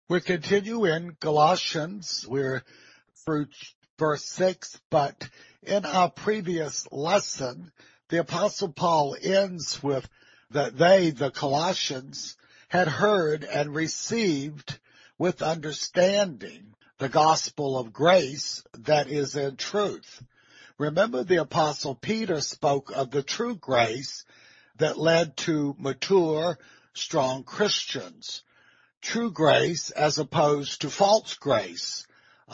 We continue in Galatians. We're through verse 6, but in our previous lesson, the Apostle Paul ends with that they, the Colossians, had heard and received with understanding the gospel of grace that is in truth. Remember, the Apostle Peter spoke of the true grace that led to mature, strong Christians. True grace as opposed to false grace,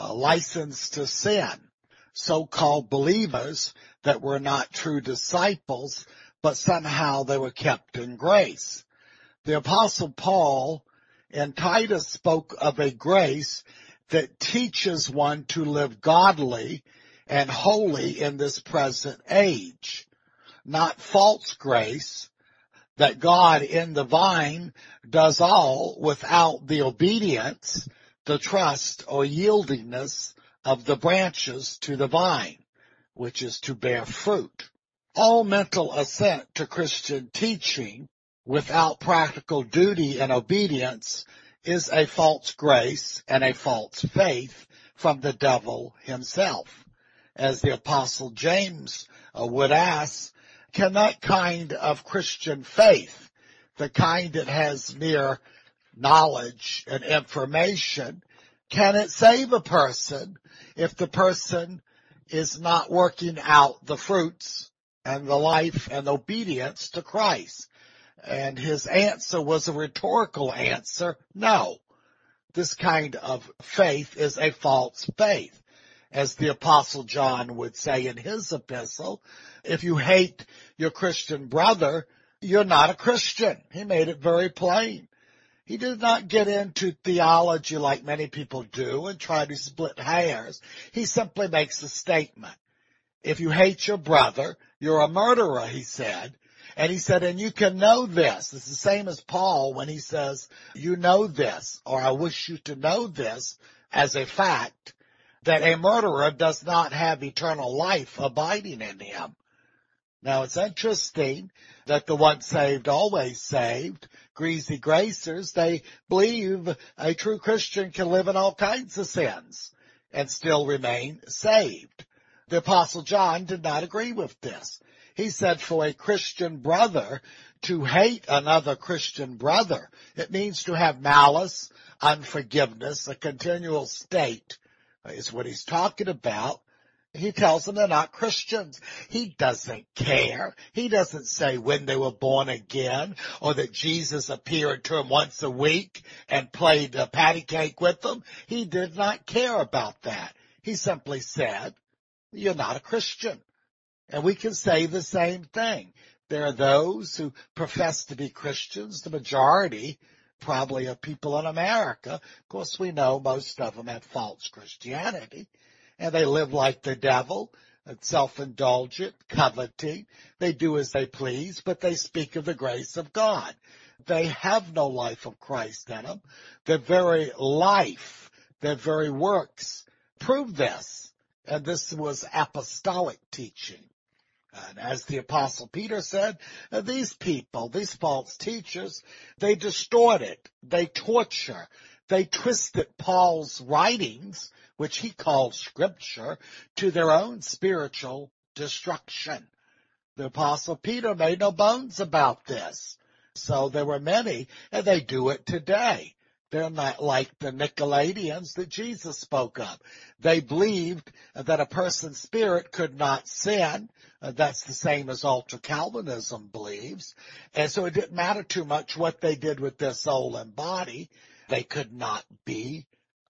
license to sin, so-called believers that were not true disciples, but somehow they were kept in grace. The Apostle Paul in Titus spoke of a grace that teaches one to live godly and holy in this present age, not false grace, that God in the vine does all without the obedience, the trust, or yieldingness of the branches to the vine, which is to bear fruit. All mental assent to Christian teaching without practical duty and obedience is a false grace and a false faith from the devil himself. As the Apostle James would ask, can that kind of Christian faith, the kind that has mere knowledge and information, can it save a person if the person is not working out the fruits and the life and obedience to Christ? And his answer was a rhetorical answer, no. This kind of faith is a false faith. As the Apostle John would say in his epistle, if you hate your Christian brother, you're not a Christian. He made it very plain. He did not get into theology like many people do and try to split hairs. He simply makes a statement. If you hate your brother, you're a murderer, he said. And he said, and you can know this. It's the same as Paul when he says, you know this, or I wish you to know this as a fact, that a murderer does not have eternal life abiding in him. Now, it's interesting that the once saved, always saved, greasy gracers, they believe a true Christian can live in all kinds of sins and still remain saved. The Apostle John did not agree with this. He said for a Christian brother to hate another Christian brother, it means to have malice, unforgiveness, a continual state is what he's talking about. He tells them they're not Christians. He doesn't care. He doesn't say when they were born again or that Jesus appeared to him once a week and played patty cake with them. He did not care about that. He simply said, you're not a Christian. And we can say the same thing. There are those who profess to be Christians, the majority probably of people in America. Of course, we know most of them have false Christianity, and they live like the devil, self-indulgent, coveting. They do as they please, but they speak of the grace of God. They have no life of Christ in them. Their very life, their very works prove this, and this was apostolic teaching. And as the Apostle Peter said, these people, these false teachers, they distort it, they torture, they twisted Paul's writings, which he called scripture, to their own spiritual destruction. The Apostle Peter made no bones about this. So there were many, and they do it today. They're not like the Nicolaitans that Jesus spoke of. They believed that a person's spirit could not sin. That's the same as ultra-Calvinism believes. And so it didn't matter too much what they did with their soul and body. They could not be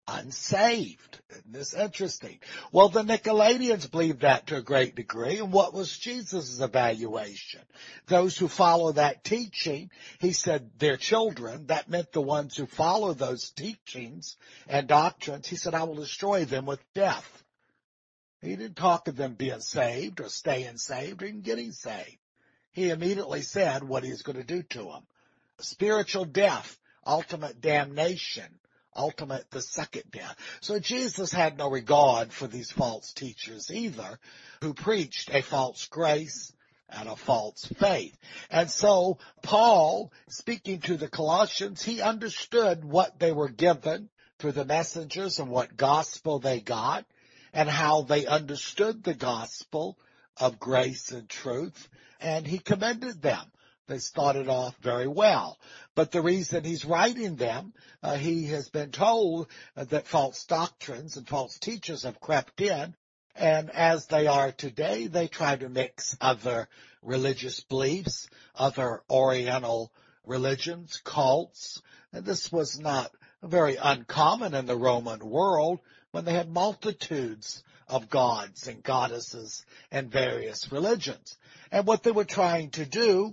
unsaved. Isn't this interesting? Well, the Nicolaitans believed that to a great degree. And what was Jesus' evaluation? Those who follow that teaching, he said, their children, that meant the ones who follow those teachings and doctrines, he said, I will destroy them with death. He didn't talk of them being saved or staying saved or even getting saved. He immediately said what he's going to do to them. Spiritual death, ultimate damnation. Ultimate, the second death. So Jesus had no regard for these false teachers either, who preached a false grace and a false faith. And so Paul, speaking to the Colossians, he understood what they were given through the messengers and what gospel they got and how they understood the gospel of grace and truth, and he commended them. They started off very well. But the reason he's writing them, he has been told that false doctrines and false teachers have crept in, and as they are today, they try to mix other religious beliefs, other Oriental religions, cults. And this was not very uncommon in the Roman world when they had multitudes of gods and goddesses and various religions. And what they were trying to do,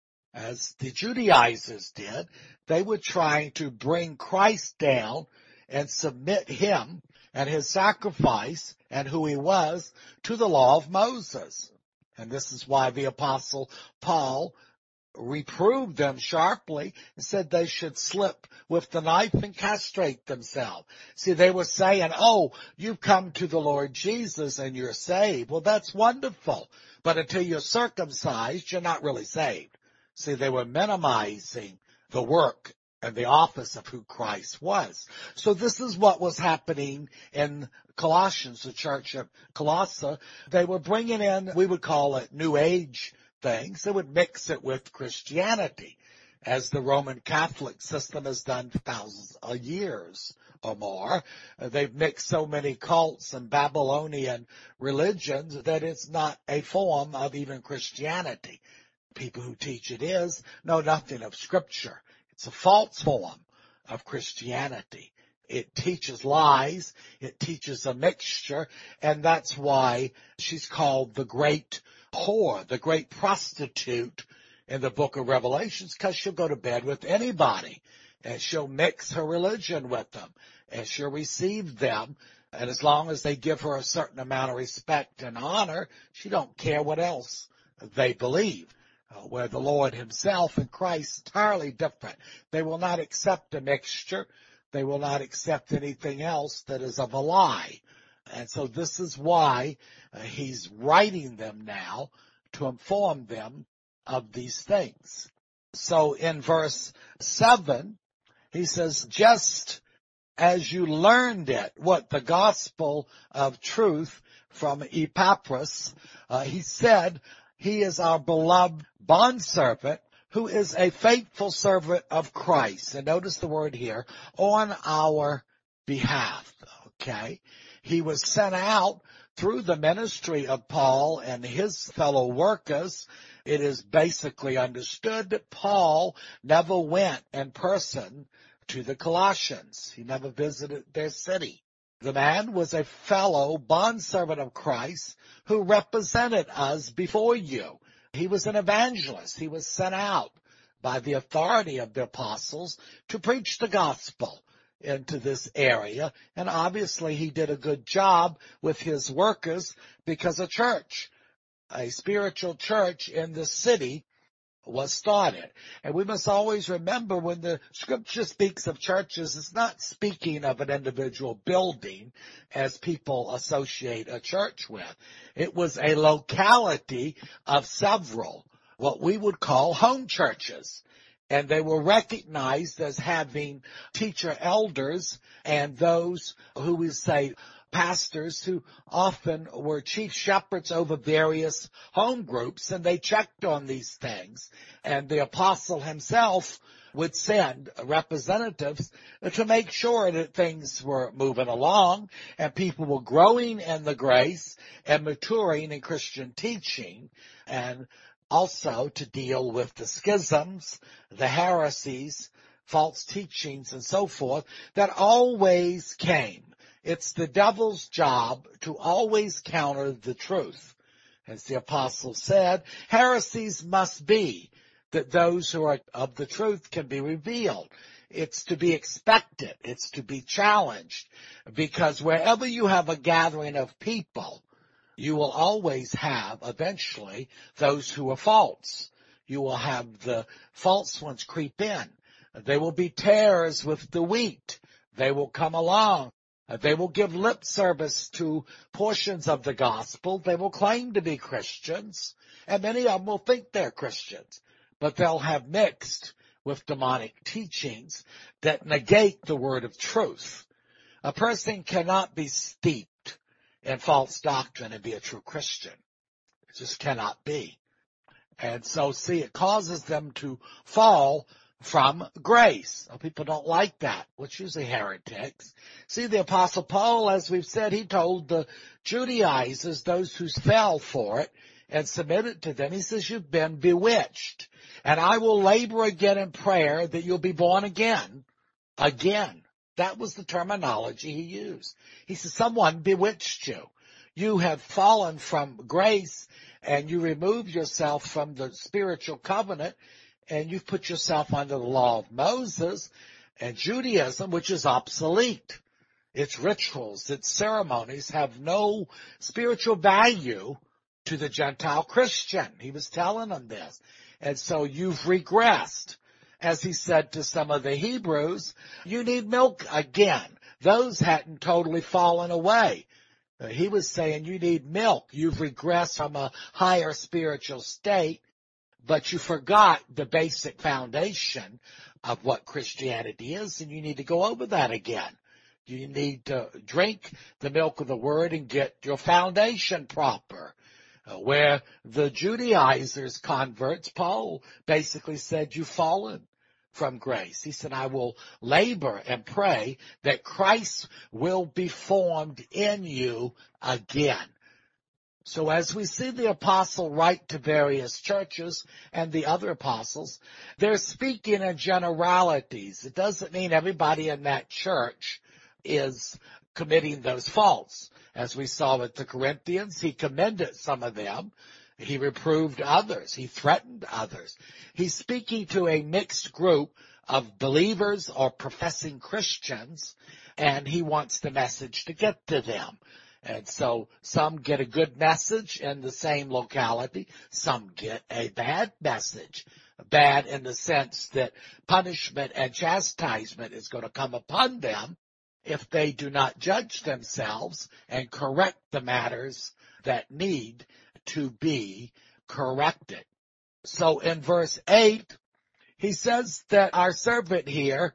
as the Judaizers did, they were trying to bring Christ down and submit him and his sacrifice and who he was to the law of Moses. And this is why the Apostle Paul reproved them sharply and said they should slip with the knife and castrate themselves. See, they were saying, oh, you've come to the Lord Jesus and you're saved. Well, that's wonderful. But until you're circumcised, you're not really saved. See, they were minimizing the work and the office of who Christ was. So this is what was happening in Colossians, the church of Colossae. They were bringing in, we would call it New Age things. They would mix it with Christianity, as the Roman Catholic system has done for thousands of years or more. They've mixed so many cults and Babylonian religions that it's not a form of even Christianity. People who teach it is know nothing of Scripture. It's a false form of Christianity. It teaches lies. It teaches a mixture. And that's why she's called the great whore, the great prostitute in the book of Revelations, because she'll go to bed with anybody and she'll mix her religion with them and she'll receive them. And as long as they give her a certain amount of respect and honor, she don't care what else they believe. Where the Lord himself and Christ entirely different. They will not accept a mixture. They will not accept anything else that is of a lie. And so this is why he's writing them now to inform them of these things. So in verse 7, he says, just as you learned it, what the gospel of truth from Epaphras, he said, he is our beloved bondservant who is a faithful servant of Christ. And notice the word here, on our behalf. Okay. He was sent out through the ministry of Paul and his fellow workers. It is basically understood that Paul never went in person to the Colossians. He never visited their city. The man was a fellow bondservant of Christ who represented us before you. He was an evangelist. He was sent out by the authority of the apostles to preach the gospel into this area. And obviously he did a good job with his workers because a church, a spiritual church in the city, was started. And we must always remember when the scripture speaks of churches, it's not speaking of an individual building as people associate a church with. It was a locality of several, what we would call home churches. And they were recognized as having teacher elders and those who we say pastors who often were chief shepherds over various home groups, and they checked on these things. And the apostle himself would send representatives to make sure that things were moving along and people were growing in the grace and maturing in Christian teaching, and also to deal with the schisms, the heresies, false teachings, and so forth that always came. It's the devil's job to always counter the truth. As the apostle said, heresies must be, that those who are of the truth can be revealed. It's to be expected. It's to be challenged. Because wherever you have a gathering of people, you will always have, eventually, those who are false. You will have the false ones creep in. They will be tares with the wheat. They will come along They will give lip service to portions of the gospel. They will claim to be Christians, and many of them will think they're Christians, but they'll have mixed with demonic teachings that negate the word of truth. A person cannot be steeped in false doctrine and be a true Christian. It just cannot be. And so, see, it causes them to fall from grace. People don't like that, which usually heretics. See, the Apostle Paul, as we've said, he told the Judaizers, those who fell for it and submitted to them, he says, you've been bewitched. And I will labor again in prayer that you'll be born again. Again. That was the terminology he used. He says, someone bewitched you. You have fallen from grace and you removed yourself from the spiritual covenant and you've put yourself under the law of Moses and Judaism, which is obsolete. Its rituals, its ceremonies have no spiritual value to the Gentile Christian. He was telling them this. And so you've regressed. As he said to some of the Hebrews, you need milk again. Those hadn't totally fallen away. He was saying you need milk. You've regressed from a higher spiritual state, but you forgot the basic foundation of what Christianity is, and you need to go over that again. You need to drink the milk of the word and get your foundation proper. Where the Judaizers, converts, Paul basically said, you've fallen from grace. He said, I will labor and pray that Christ will be formed in you again. So as we see the apostle write to various churches and the other apostles, they're speaking in generalities. It doesn't mean everybody in that church is committing those faults. As we saw with the Corinthians, he commended some of them. He reproved others. He threatened others. He's speaking to a mixed group of believers or professing Christians, and he wants the message to get to them. And so some get a good message in the same locality. Some get a bad message. Bad in the sense that punishment and chastisement is going to come upon them if they do not judge themselves and correct the matters that need to be corrected. So in verse 8, he says that our servant here,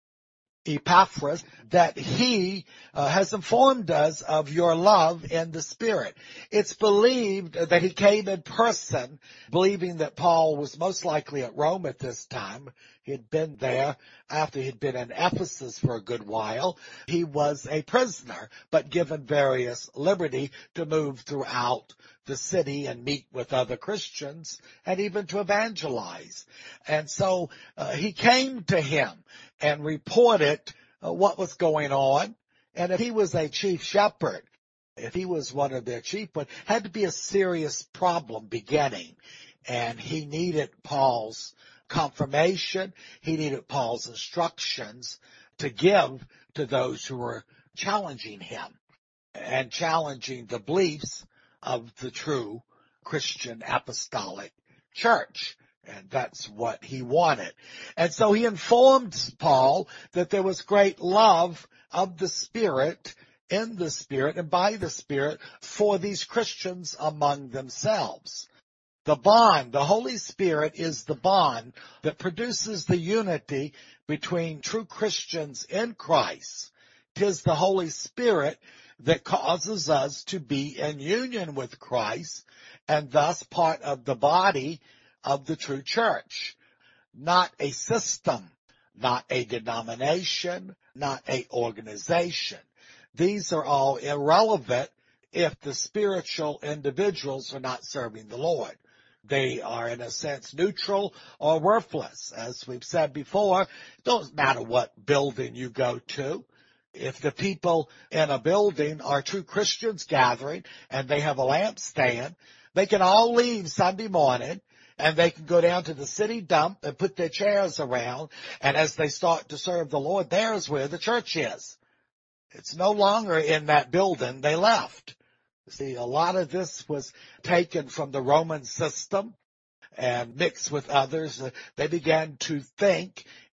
Epaphras, that he has informed us of your love in the Spirit. It's believed that he came in person, believing that Paul was most likely at Rome at this time. He had been there after he'd been in Ephesus for a good while. He was a prisoner, but given various liberty to move throughout the city and meet with other Christians and even to evangelize. And so he came to him and reported what was going on. And if he was a chief shepherd, if he was one of their chief, but had to be a serious problem beginning. And he needed Paul's confirmation. He needed Paul's instructions to give to those who were challenging him and challenging the beliefs of the true Christian apostolic church. And that's what he wanted. And so he informed Paul that there was great love of the Spirit, in the Spirit, and by the Spirit for these Christians among themselves. The bond, the Holy Spirit is the bond that produces the unity between true Christians in Christ. 'Tis the Holy Spirit that causes us to be in union with Christ and thus part of the body of the true church. Not a system, not a denomination, not an organization. These are all irrelevant if the spiritual individuals are not serving the Lord. They are, in a sense, neutral or worthless. As we've said before, it doesn't matter what building you go to. If the people in a building are true Christians gathering and they have a lampstand, they can all leave Sunday morning and they can go down to the city dump and put their chairs around. And as they start to serve the Lord, there's where the church is. It's no longer in that building they left. See, a lot of this was taken from the Roman system and mixed with others. They began to think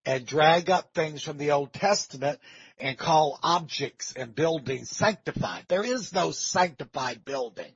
and drag up things from the Old Testament and call objects and buildings sanctified. There is no sanctified building.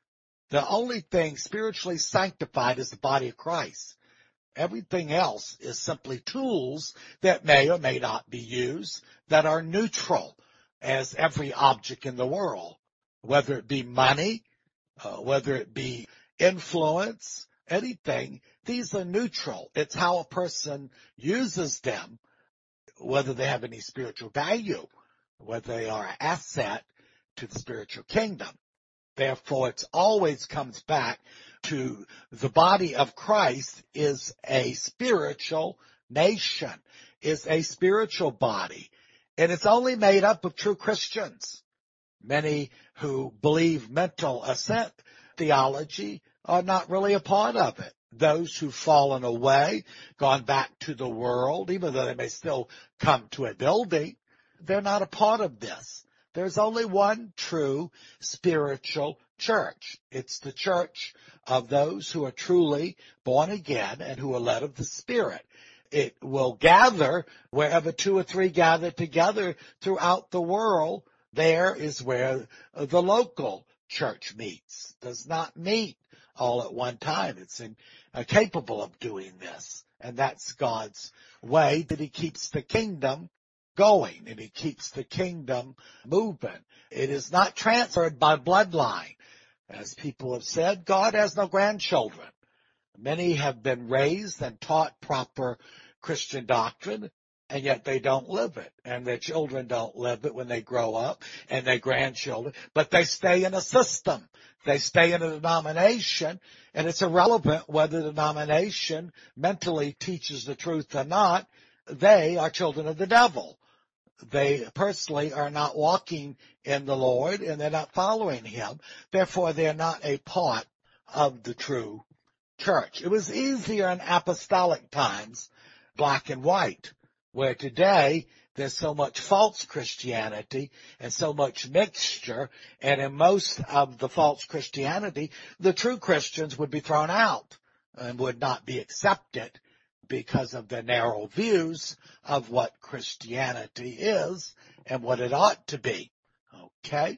The only thing spiritually sanctified is the body of Christ. Everything else is simply tools that may or may not be used that are neutral as every object in the world, whether it be money, whether it be influence, anything. These are neutral. It's how a person uses them, whether they have any spiritual value, whether they are an asset to the spiritual kingdom. Therefore, it always comes back to the body of Christ is a spiritual nation, is a spiritual body, and it's only made up of true Christians. Many who believe mental assent theology are not really a part of it. Those who've fallen away, gone back to the world, even though they may still come to a building, they're not a part of this. There's only one true spiritual church. It's the church of those who are truly born again and who are led of the Spirit. It will gather wherever two or three gather together throughout the world. There is where the local church meets. Does not meet all at one time. It's capable of doing this. And that's God's way that he keeps the kingdom going and he keeps the kingdom moving. It is not transferred by bloodline. As people have said, God has no grandchildren. Many have been raised and taught proper Christian doctrine, and yet they don't live it. And their children don't live it when they grow up, and their grandchildren. But they stay in a system. They stay in a denomination, and it's irrelevant whether the denomination mentally teaches the truth or not. They are children of the devil. They personally are not walking in the Lord, and they're not following him. Therefore, they're not a part of the true church. It was easier in apostolic times, black and white, where today there's so much false Christianity and so much mixture, and in most of the false Christianity, the true Christians would be thrown out and would not be accepted because of their narrow views of what Christianity is and what it ought to be. Okay?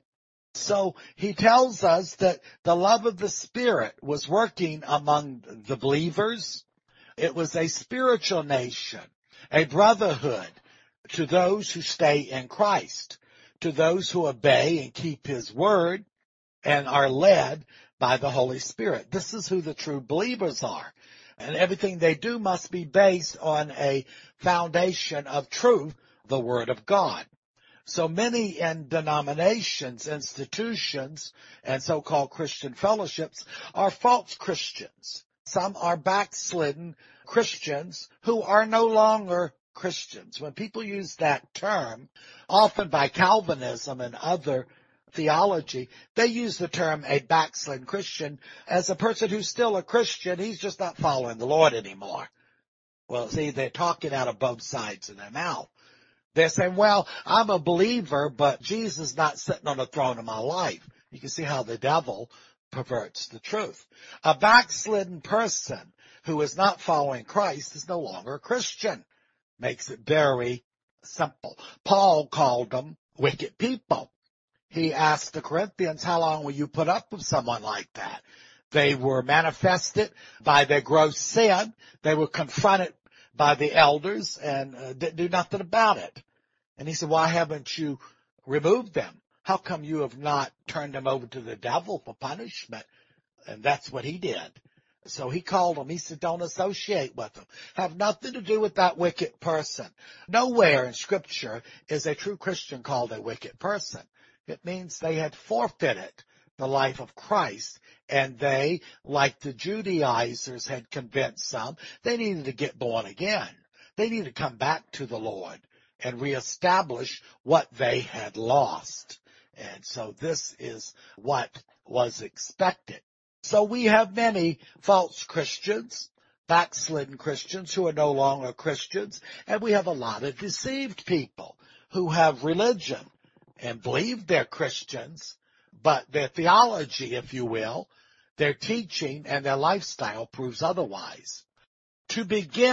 So he tells us that the love of the Spirit was working among the believers. It was a spiritual nation, a brotherhood to those who stay in Christ, to those who obey and keep his word and are led by the Holy Spirit. This is who the true believers are. And everything they do must be based on a foundation of truth, the Word of God. So many in denominations, institutions, and so-called Christian fellowships are false Christians. Some are backslidden Christians who are no longer Christians. When people use that term, often by Calvinism and other theology, they use the term a backslidden Christian as a person who's still a Christian. He's just not following the Lord anymore. Well, see, they're talking out of both sides of their mouth. They're saying, well, I'm a believer, but Jesus is not sitting on the throne of my life. You can see how the devil perverts the truth. A backslidden person who is not following Christ is no longer a Christian. Makes it very simple. Paul called them wicked people. He asked the Corinthians, how long will you put up with someone like that? They were manifested by their gross sin. They were confronted by the elders and didn't do nothing about it. And he said, why haven't you removed them? How come you have not turned them over to the devil for punishment? And that's what he did. So he called them. He said, don't associate with them. Have nothing to do with that wicked person. Nowhere in Scripture is a true Christian called a wicked person. It means they had forfeited the life of Christ, and they, like the Judaizers had convinced some, they needed to get born again. They needed to come back to the Lord and reestablish what they had lost. And so this is what was expected. So we have many false Christians, backslidden Christians who are no longer Christians, and we have a lot of deceived people who have religion and believe they're Christians, but their theology, if you will, their teaching and their lifestyle proves otherwise. To begin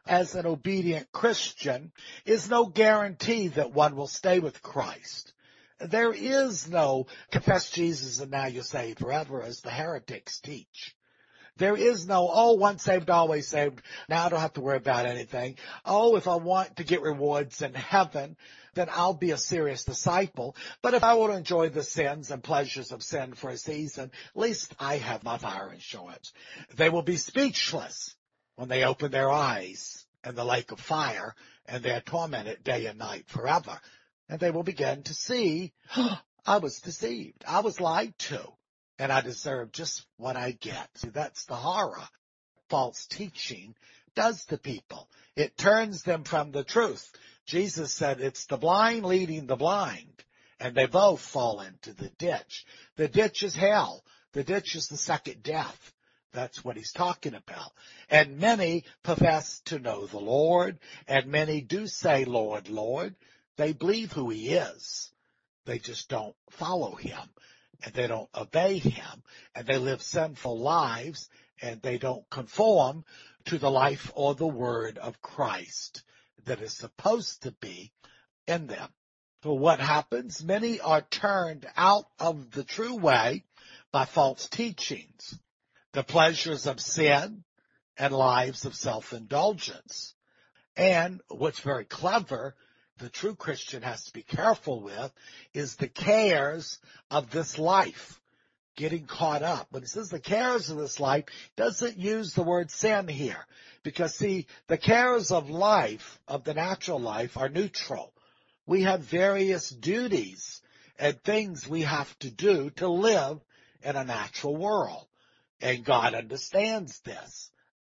as an obedient Christian is no guarantee that one will stay with Christ. There is no confess Jesus and now you're saved forever, as the heretics teach. There is no, oh, once saved, always saved. Now I don't have to worry about anything. Oh, if I want to get rewards in heaven, then I'll be a serious disciple. But if I want to enjoy the sins and pleasures of sin for a season, at least I have my fire insurance. They will be speechless when they open their eyes in the lake of fire and they're tormented day and night forever. And they will begin to see, oh, I was deceived. I was lied to. And I deserve just what I get. See, that's the horror false teaching does to people. It turns them from the truth. Jesus said it's the blind leading the blind, and they both fall into the ditch. The ditch is hell. The ditch is the second death. That's what he's talking about. And many profess to know the Lord, and many do say, Lord, Lord. They believe who he is. They just don't follow him. And they don't obey him, and they live sinful lives, and they don't conform to the life or the word of Christ that is supposed to be in them. So what happens? Many are turned out of the true way by false teachings, the pleasures of sin, and lives of self-indulgence. And what's very clever, the true Christian has to be careful with, is the cares of this life, getting caught up. When it says the cares of this life, it doesn't use the word sin here. Because, see, the cares of life, of the natural life, are neutral. We have various duties and things we have to do to live in a natural world. And God understands this.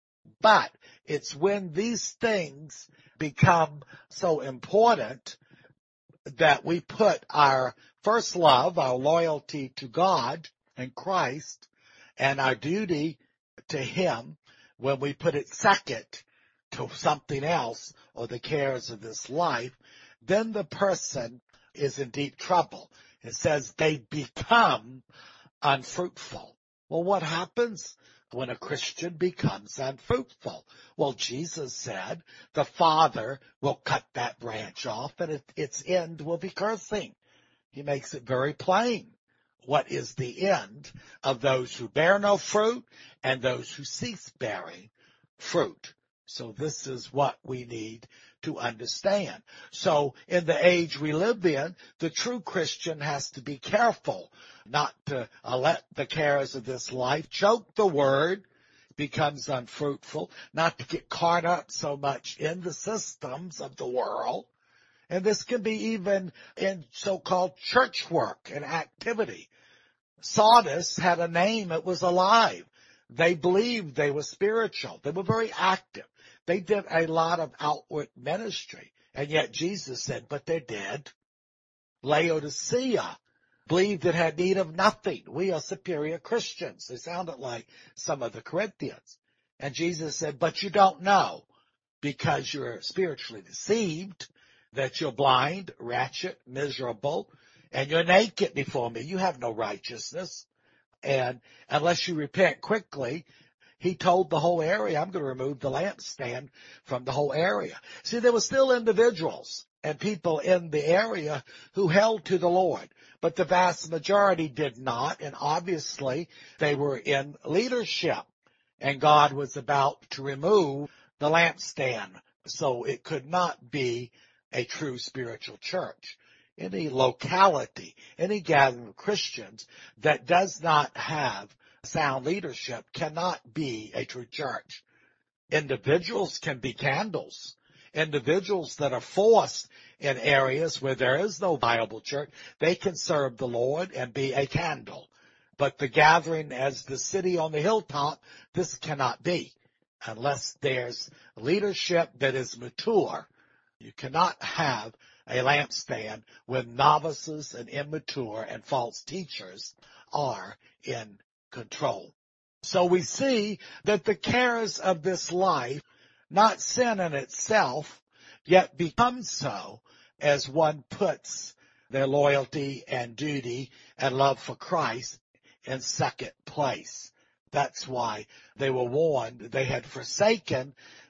But it's when these things become so important that we put our first love, our loyalty to God and Christ, and our duty to him, when we put it second to something else or the cares of this life, then the person is in deep trouble. It says they become unfruitful. Well, what happens when a Christian becomes unfruitful? Well, Jesus said the Father will cut that branch off and its end will be cursing. He makes it very plain. What is the end of those who bear no fruit and those who cease bearing fruit? So this is what we need to understand. So in the age we live in, the true Christian has to be careful not to let the cares of this life choke the word, becomes unfruitful, not to get caught up so much in the systems of the world. And this can be even in so-called church work and activity. Sardis had a name, it was alive. They believed they were spiritual. They were very active. They did a lot of outward ministry. And yet Jesus said, but they're dead. Laodicea believed it had need of nothing. We are superior Christians. They sounded like some of the Corinthians. And Jesus said, but you don't know because you're spiritually deceived, that you're blind, wretched, miserable, and you're naked before me. You have no righteousness. And unless you repent quickly, he told the whole area, I'm going to remove the lampstand from the whole area. See, there were still individuals and people in the area who held to the Lord, but the vast majority did not. And obviously they were in leadership, and God was about to remove the lampstand. So it could not be a true spiritual church. Any locality, any gathering of Christians that does not have sound leadership cannot be a true church. Individuals can be candles. Individuals that are forced in areas where there is no viable church, they can serve the Lord and be a candle. But the gathering as the city on the hilltop, this cannot be unless there's leadership that is mature. You cannot have a lampstand when novices and immature and false teachers are in control. So we see that the cares of this life, not sin in itself, yet become so as one puts their loyalty and duty and love for Christ in second place. That's why they were warned. They had forsaken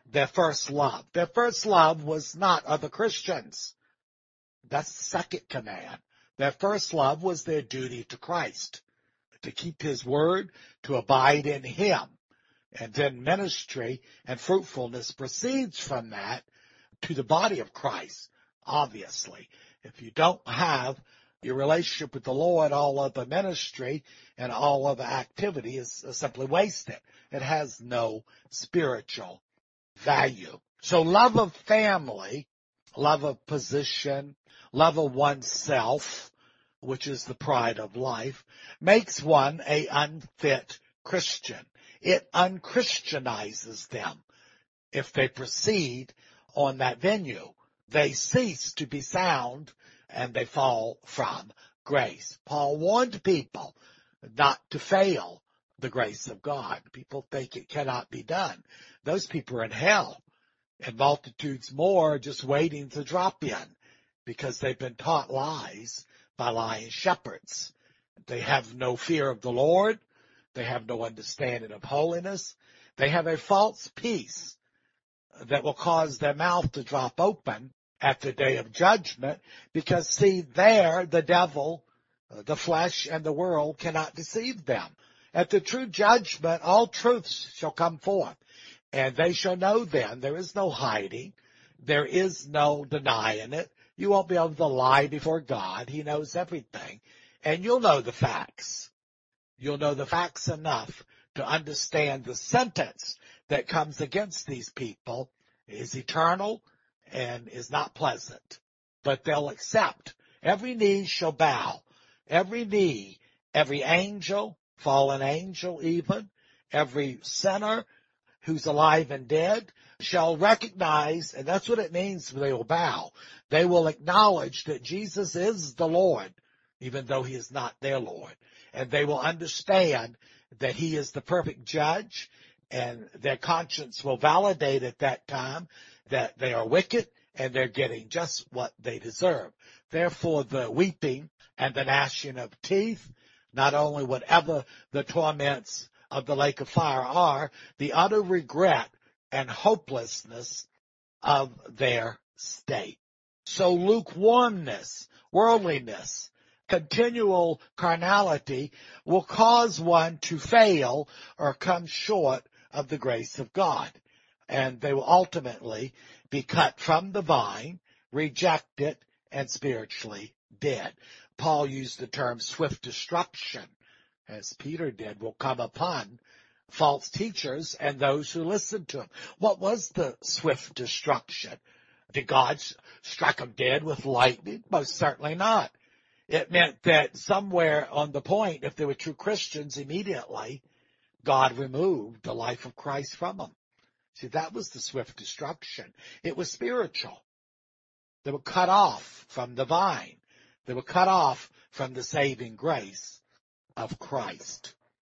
their first love. Their first love was not other Christians. That's the second command. Their first love was their duty to Christ, to keep his word, to abide in him. And then ministry and fruitfulness proceeds from that to the body of Christ, obviously. If you don't have your relationship with the Lord, all other ministry and all other activity is simply wasted. It has no spiritual value. So love of family, love of position, love of oneself, which is the pride of life, makes one an unfit Christian. It unchristianizes them. If they proceed on that venue, they cease to be sound and they fall from grace. Paul warned people not to fail the grace of God. People think it cannot be done. Those people are in hell, and multitudes more are just waiting to drop in because they've been taught lies by lying shepherds. They have no fear of the Lord. They have no understanding of holiness. They have a false peace that will cause their mouth to drop open at the day of judgment, because, see, there the devil, the flesh, and the world cannot deceive them. At the true judgment, all truths shall come forth, and they shall know then. There is no hiding. There is no denying it. You won't be able to lie before God. He knows everything, and you'll know the facts. You'll know the facts enough to understand the sentence that comes against these people is eternal and is not pleasant. But they'll accept. Every knee shall bow. Every knee, every angel, fallen angel even, every sinner who's alive and dead shall recognize, and that's what it means they will bow. They will acknowledge that Jesus is the Lord, even though he is not their Lord. And they will understand that he is the perfect judge, and their conscience will validate at that time that they are wicked and they're getting just what they deserve. Therefore, the weeping and the gnashing of teeth, not only whatever the torments of the lake of fire are, the utter regret and hopelessness of their state. So lukewarmness, worldliness, continual carnality will cause one to fail or come short of the grace of God. And they will ultimately be cut from the vine, rejected, and spiritually dead. Paul used the term swift destruction, as Peter did, will come upon false teachers and those who listen to them. What was the swift destruction? Did God strike them dead with lightning? Most certainly not. It meant that somewhere on the point, if they were true Christians, immediately God removed the life of Christ from them. See, that was the swift destruction. It was spiritual. They were cut off from the vine. They were cut off from the saving grace of Christ.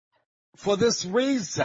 For this reason,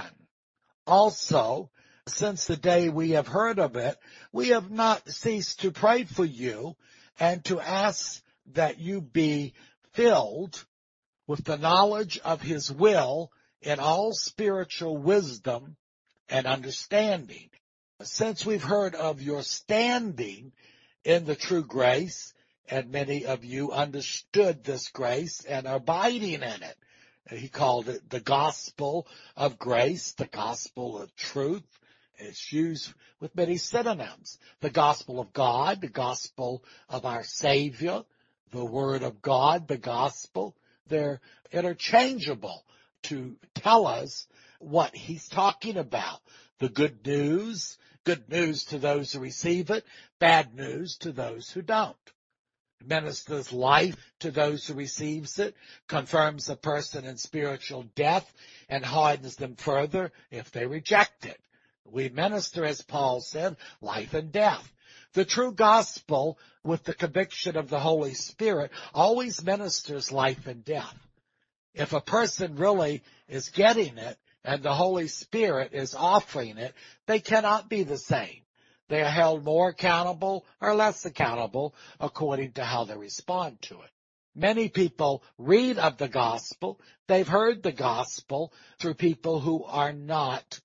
also, since the day we have heard of it, we have not ceased to pray for you and to ask that you be filled with the knowledge of his will in all spiritual wisdom and understanding. Since we've heard of your standing in the true grace, and many of you understood this grace and are abiding in it. He called it the gospel of grace, the gospel of truth. It's used with many synonyms. The gospel of God, the gospel of our Savior, the word of God, the gospel. They're interchangeable to tell us what he's talking about. The good news to those who receive it, bad news to those who don't. Ministers life to those who receives it, confirms a person in spiritual death, and hardens them further if they reject it. We minister, as Paul said, life and death. The true gospel, with the conviction of the Holy Spirit, always ministers life and death. If a person really is getting it and the Holy Spirit is offering it, they cannot be the same. They are held more accountable or less accountable according to how they respond to it. Many people read of the gospel. They've heard the gospel through people who are not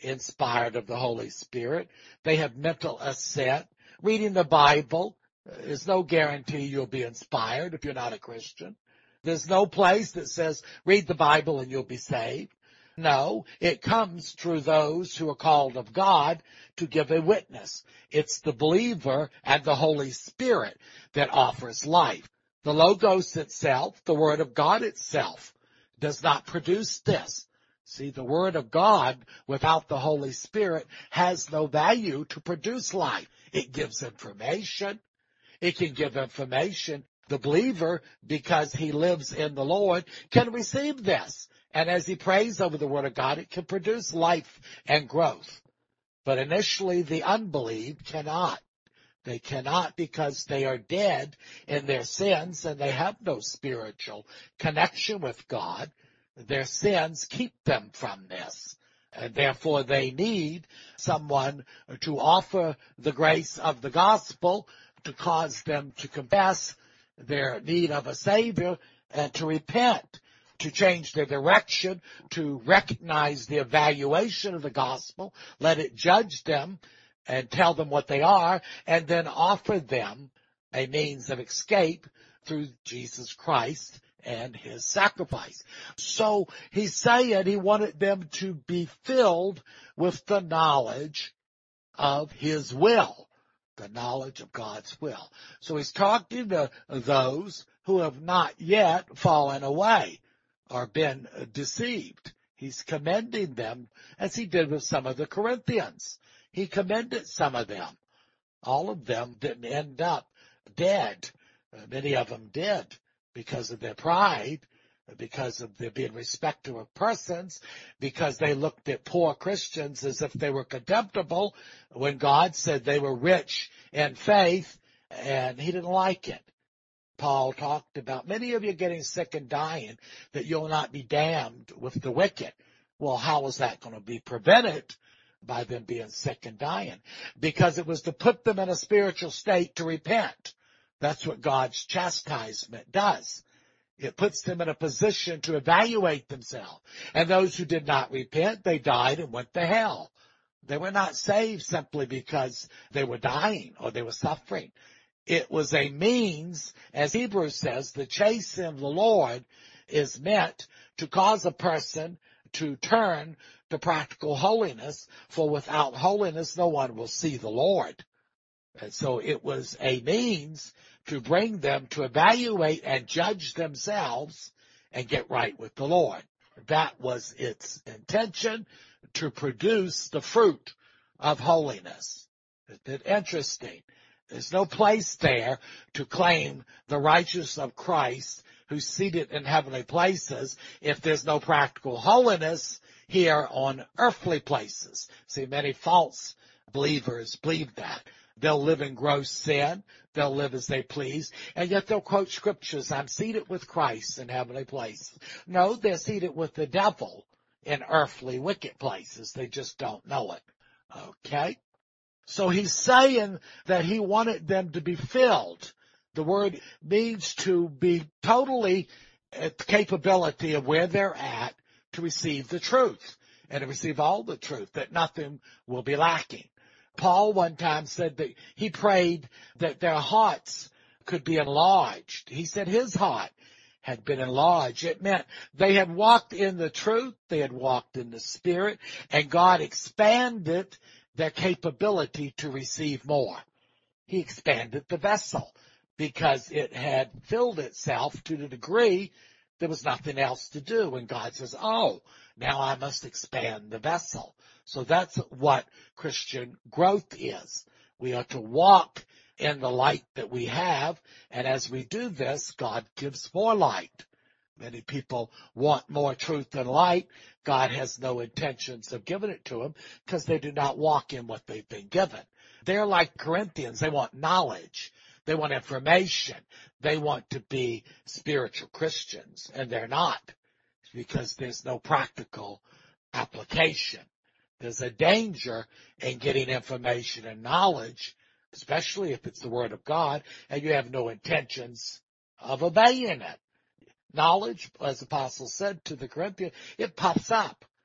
inspired of the Holy Spirit. They have mental assent. Reading the Bible is no guarantee you'll be inspired if you're not a Christian. There's no place that says, read the Bible and you'll be saved. No, it comes through those who are called of God to give a witness. It's the believer and the Holy Spirit that offers life. The Logos itself, the Word of God itself, does not produce this. See, the Word of God without the Holy Spirit has no value to produce life. It gives information. It can give information. The believer, because he lives in the Lord, can receive this. And as he prays over the Word of God, it can produce life and growth. But initially, the unbelieved cannot. They cannot because they are dead in their sins and they have no spiritual connection with God. Their sins keep them from this. And therefore, they need someone to offer the grace of the gospel to cause them to confess their need of a Savior and to repent, to change their direction, to recognize the evaluation of the gospel, let it judge them and tell them what they are, and then offer them a means of escape through Jesus Christ and his sacrifice. So he's saying he wanted them to be filled with the knowledge of his will, the knowledge of God's will. So he's talking to those who have not yet fallen away or been deceived. He's commending them as he did with some of the Corinthians. He commended some of them. All of them didn't end up dead. Many of them did because of their pride, because of their being respecter of persons, because they looked at poor Christians as if they were contemptible when God said they were rich in faith, and he didn't like it. Paul talked about many of you getting sick and dying, that you'll not be damned with the wicked. Well, how is that going to be prevented? By them being sick and dying, because it was to put them in a spiritual state to repent. That's what God's chastisement does. It puts them in a position to evaluate themselves. And those who did not repent, they died and went to hell. They were not saved simply because they were dying or they were suffering. It was a means, as Hebrews says, the chastening of the Lord is meant to cause a person to turn to practical holiness, for without holiness no one will see the Lord. And so it was a means to bring them to evaluate and judge themselves and get right with the Lord. That was its intention, to produce the fruit of holiness. Isn't it interesting? There's no place there to claim the righteousness of Christ who's seated in heavenly places if there's no practical holiness here on earthly places. See, many false believers believe that. They'll live in gross sin. They'll live as they please. And yet they'll quote scriptures, I'm seated with Christ in heavenly places. No, they're seated with the devil in earthly wicked places. They just don't know it. Okay? So he's saying that he wanted them to be filled. The word means to be totally at the capability of where they're at to receive the truth and to receive all the truth, that nothing will be lacking. Paul one time said that he prayed that their hearts could be enlarged. He said his heart had been enlarged. It meant they had walked in the truth, they had walked in the Spirit, and God expanded their capability to receive more. He expanded the vessel because it had filled itself to the degree there was nothing else to do. And God says, oh, now I must expand the vessel. So that's what Christian growth is. We are to walk in the light that we have, and as we do this, God gives more light. Many people want more truth and light. God has no intentions of giving it to them because they do not walk in what they've been given. They're like Corinthians. They want knowledge. They want information. They want to be spiritual Christians, and they're not, because there's no practical application. There's a danger in getting information and knowledge, especially if it's the Word of God, and you have no intentions of obeying it. Knowledge, as the apostle said to the Corinthians, it puffs up.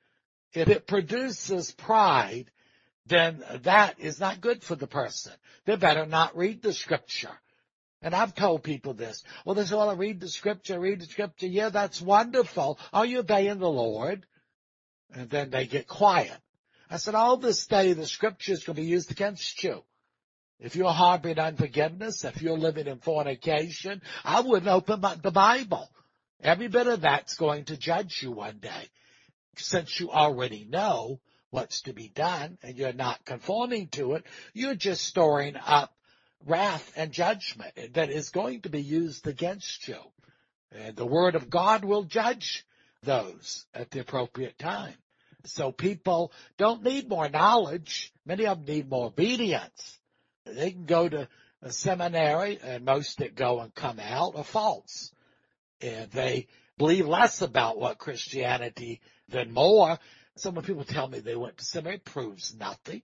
If it produces pride, then that is not good for the person. They better not read the scripture. And I've told people this. Well, they say, well, I read the scripture. Yeah, that's wonderful. Are you obeying the Lord? And then they get quiet. I said, all this day, the scripture is going to be used against you. If you're harboring unforgiveness, if you're living in fornication, I wouldn't open the Bible. Every bit of that's going to judge you one day. Since you already know what's to be done and you're not conforming to it, you're just storing up wrath and judgment that is going to be used against you. And the Word of God will judge those at the appropriate time. So people don't need more knowledge. Many of them need more obedience. They can go to a seminary, and most that go and come out are false. And they believe less about what Christianity than more. Some people tell me they went to seminary. It proves nothing.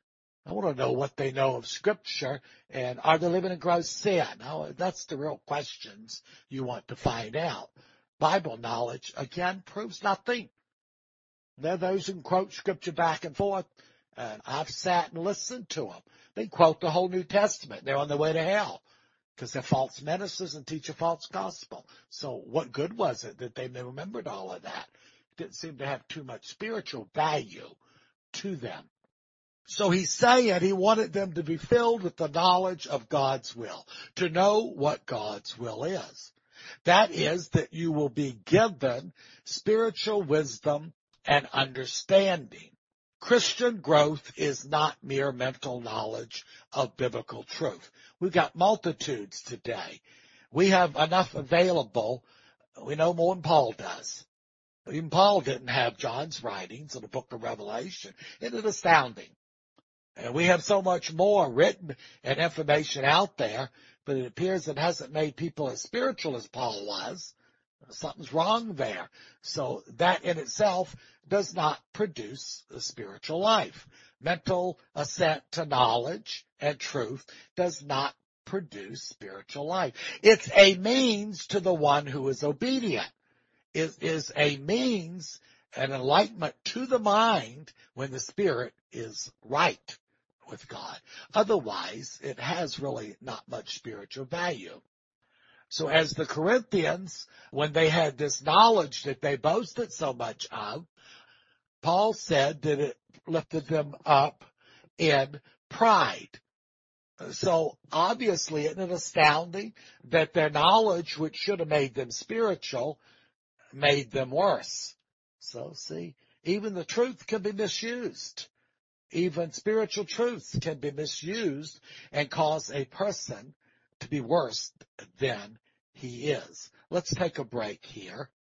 I want to know what they know of Scripture, and are they living in gross sin? Now, that's the real questions you want to find out. Bible knowledge, again, proves nothing. There are those who can quote Scripture back and forth, and I've sat and listened to them. They quote the whole New Testament. They're on their way to hell because they're false ministers and teach a false gospel. So what good was it that they remembered all of that? It didn't seem to have too much spiritual value to them. So he's saying he wanted them to be filled with the knowledge of God's will, to know what God's will is. That is that you will be given spiritual wisdom and understanding. Christian growth is not mere mental knowledge of biblical truth. We've got multitudes today. We have enough available. We know more than Paul does. Even Paul didn't have John's writings in the book of Revelation. Isn't it astounding? And we have so much more written and information out there, but it appears it hasn't made people as spiritual as Paul was. Something's wrong there. So that in itself does not produce a spiritual life. Mental assent to knowledge and truth does not produce spiritual life. It's a means to the one who is obedient. It is a means, an enlightenment to the mind when the spirit is right with God. Otherwise, it has really not much spiritual value. So as the Corinthians, when they had this knowledge that they boasted so much of, Paul said that it lifted them up in pride. So obviously, isn't it astounding that their knowledge, which should have made them spiritual, made them worse? So see, even the truth can be misused. Even spiritual truths can be misused and cause a person to be worse than he is. Let's take a break here.